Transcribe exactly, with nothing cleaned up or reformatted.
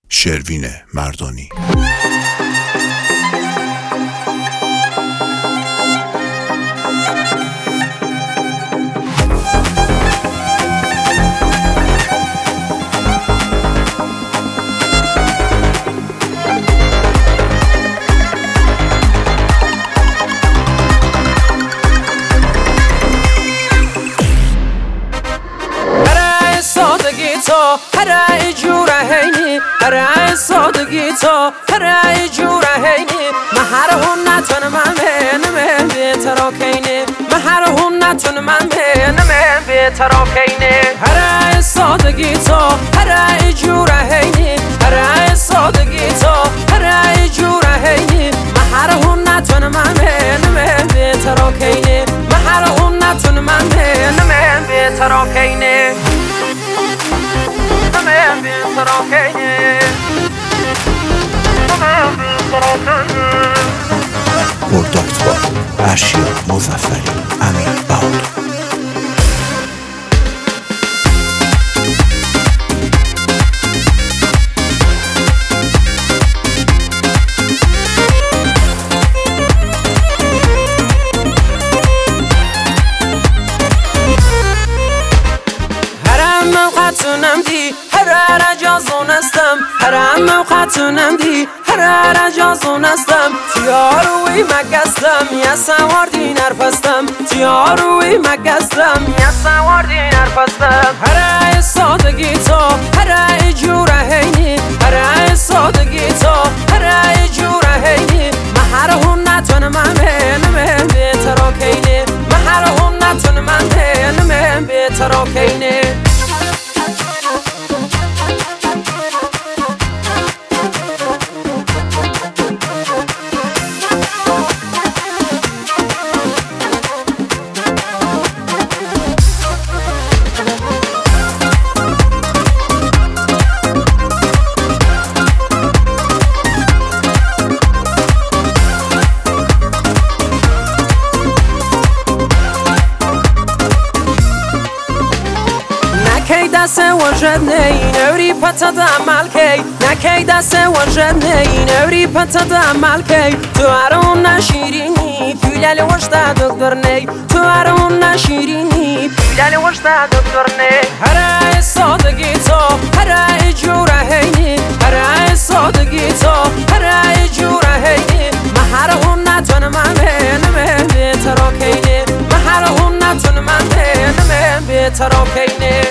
شروین مردانی. هر جوره هینی هر سادگی تو هر جوره هینی مهر هون نتون من بینم بیترا کینی مهر هون نتون من بینم بیترا کینی هر سادگی تو هر جوره هینی هر سادگی تو هر جوره هینی مهر هون نتون من بینم بیترا کینی مهر هون نتون من بینم بیترا کینی پرداکت با ارشیا مظفری، امیر بهادر. موقعتونم دی هر رجازون استم هر موقعتونم دی هر رجازون استم تیاروی مگستم یا سوار دینر پستم تیاروی مگستم یا سوار دینر پستم هر سادگی تو هر جوره هینی هر سادگی تو هر جوره هینی مهر هون نتون من بینم بیترا کینی مهر هون نتون من بینم بیترا کینی نکی دست وجد نی نوری پتا دمال کی نکی دست وجد نی نوری پتا دمال کی تو ارون نشیرینی پیلال وشتا دکتر نی تو ارون نشیرینی پیلال وشتا دکتر نی هر سادگی تو هر جوره هینی هر سادگی تو هر جوره هینی مهر هون نتون من بینم بیترا کینی مهر هون نتون من بینم بیترا کینی